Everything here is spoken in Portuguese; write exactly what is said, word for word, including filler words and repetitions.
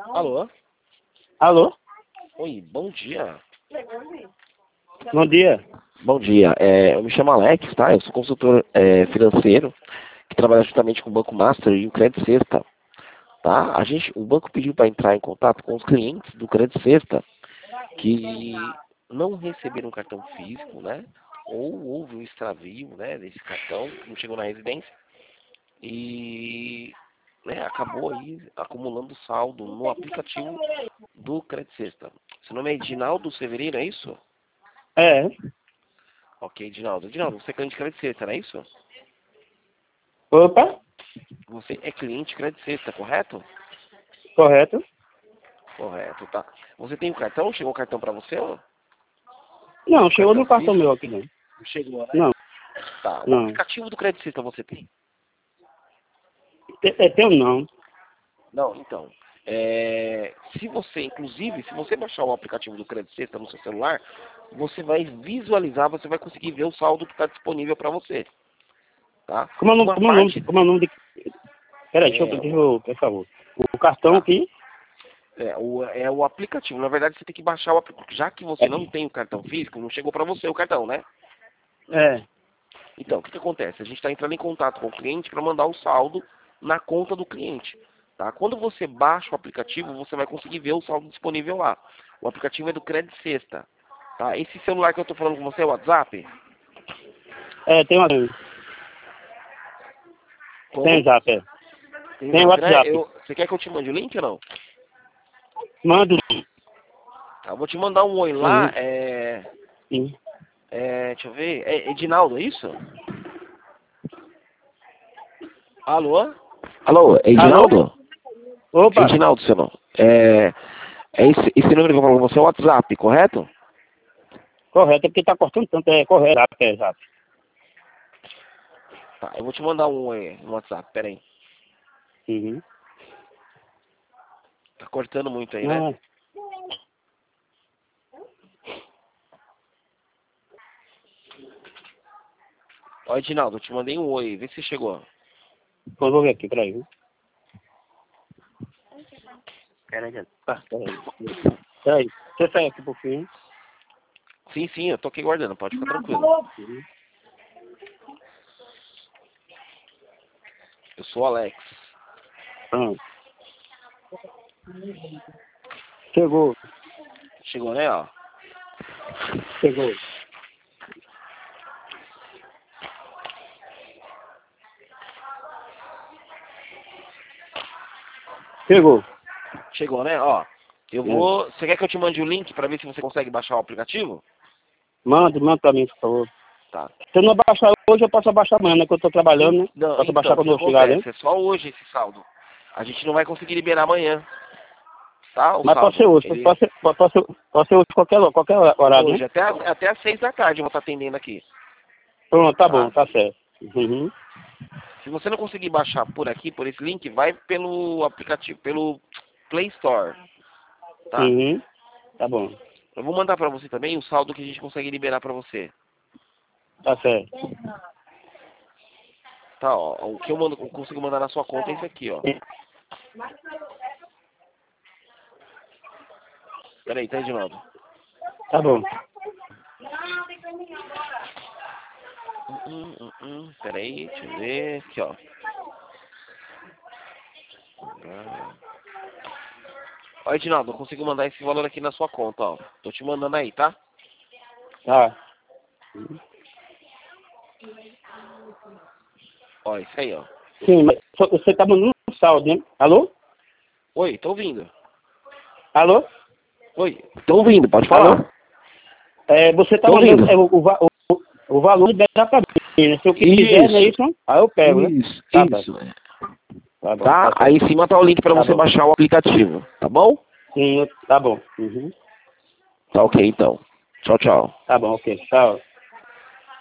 Alô? Alô? Oi, bom dia. Bom dia. Bom dia. É, eu me chamo Alex, tá? Eu sou consultor é, financeiro que trabalha justamente com o Banco Master e o Credit Sexta, tá? A gente, o banco pediu para entrar em contato com os clientes do Credit Sexta que não receberam cartão físico, né? Ou houve um extravio, né, desse cartão que não chegou na residência e né, acabou aí acumulando saldo no aplicativo do Credit Sexta. Seu nome é Edinaldo Severino, é isso? É, Ok, Edinaldo. Edinaldo, você é cliente Credit Sexta, não é isso? opa, Você é cliente Credit Sexta, correto? correto. Correto, tá. Você tem o cartão? Chegou o cartão para você? Ou? Não, O chegou cartão no cartão físico? meu aqui, não. Chegou, né? Não, Tá. O não. aplicativo do Credit Sexta você tem? É, é teu não. Não, então. É, se você, inclusive, se você baixar o aplicativo do Credit Sexta no seu celular, você vai visualizar, você vai conseguir ver o saldo que está disponível para você. Tá? Como é o nome, Uma como é o nome, parte. como é o nome de... Peraí, deixa eu, É, deixa eu, por favor. O cartão tá. aqui, É o, é o aplicativo. Na verdade, você tem que baixar o aplicativo. Já que você é, não tem o cartão físico, não chegou para você o cartão, né? é, Então, o que, que acontece? A gente está entrando em contato com o cliente para mandar o saldo na conta do cliente. Tá? Quando você baixa o aplicativo, você vai conseguir ver o saldo disponível lá. O aplicativo é do Credit Sexta. Tá? Esse celular que eu estou falando com você é o WhatsApp? é, tem uma... Tem Como? zap, é. Tem Tem WhatsApp, né? WhatsApp. Eu, você quer que eu te mande o link ou não? Manda. Tá, eu vou te mandar um oi lá. Uhum. É, Sim. é, deixa eu ver. É Edinaldo, é isso? Alô? Alô, é Alô? Edinaldo? Opa, Edinaldo, seu nome. É, é esse, esse número que eu falo com você é o WhatsApp, correto? correto, é porque tá cortando tanto, é correto, zap, é zap. Tá, eu vou te mandar um oi no WhatsApp, pera aí. Uhum. Tá cortando muito aí, né? Ah, Ó, Edinaldo, eu te mandei um oi, vê se chegou. eu vou ver aqui, peraí. viu? Peraí, tá, peraí. Peraí, você sai aqui um pouquinho. Sim, sim, eu tô aqui guardando, pode ficar tranquilo. Uhum. Eu sou o Alex. Ah, chegou, Chegou, né, ó? chegou. Chegou. Chegou, né, ó. Eu É. vou... Você quer que eu te mande o link pra ver se você consegue baixar o aplicativo? Manda, manda pra mim, por favor. Tá. Se eu não baixar hoje, eu posso baixar amanhã, né? Que eu tô trabalhando, En- né? Não, Posso baixar então, o quando que eu chegar, né? acontece? É só hoje esse saldo. A gente não vai conseguir liberar amanhã, tá? O Mas pode ser saldo. hoje, Ele... pode ser, pode, pode ser, pode ser hoje qualquer, hora- qualquer horário, né? Hoje, até, a- até às seis da tarde eu vou estar atendendo aqui, Pronto, tá bom, tá? tá certo. Uhum. Se você não conseguir baixar por aqui, por esse link, vai pelo aplicativo, pelo Play Store, tá? Uhum. Tá bom, Eu vou mandar pra você também o saldo que a gente consegue liberar pra você. tá certo. Tá, ó. O que eu, mando, eu consigo mandar na sua conta é esse aqui, ó. Pera aí, tá, Edinaldo? Tá bom. Hum, hum, hum, hum. Pera aí, deixa eu ver. Aqui, ó. Ó, Edinaldo, eu consigo mandar esse valor aqui na sua conta, ó. Tô te mandando aí, tá? Tá. Ó, isso aí, ó. Sim, mas só- você tá mandando um saldo, né? Alô? Oi, tô ouvindo. Alô? Oi, tô ouvindo, pode Alô? falar. É, você tá Tô mandando ouvindo. é, o, o, va- o, o valor libera pra mim, né? Se eu quiser, não é Isso, isso, não? Aí eu pego, né? isso, Tá, tá. isso. é. Tá bom, Tá? tá Aí certo. em cima tá o link pra Tá você bom. baixar o aplicativo, tá bom? Sim, eu- tá bom. Uhum. Tá ok, então. Tchau, tchau. Tá bom, ok. Tchau.